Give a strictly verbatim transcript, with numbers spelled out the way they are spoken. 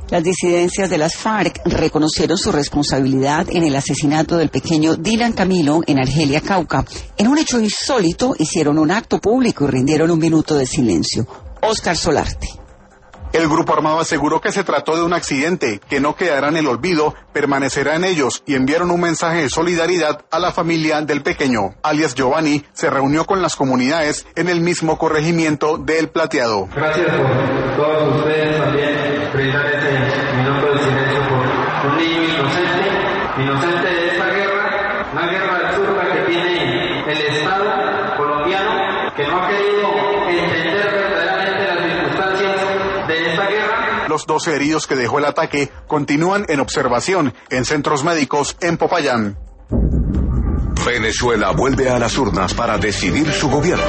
Las disidencias de las FARC reconocieron su responsabilidad en el asesinato del pequeño Dylan Camilo en Argelia, Cauca. En un hecho insólito, hicieron un acto público y rindieron un minuto de silencio. Óscar Solarte. El grupo armado aseguró que se trató de un accidente, que no quedará en el olvido, permanecerá en ellos, y enviaron un mensaje de solidaridad a la familia del pequeño. Alias Giovanni se reunió con las comunidades en el mismo corregimiento de El Plateado. Gracias por todos ustedes también brindar ese minuto de silencio por un niño inocente, inocente de esta guerra, una guerra absurda que tiene el Estado colombiano, que no ha querido entender verdaderamente las circunstancias de esta guerra. Los doce heridos que dejó el ataque continúan en observación en centros médicos en Popayán. Venezuela vuelve a las urnas para decidir su gobierno.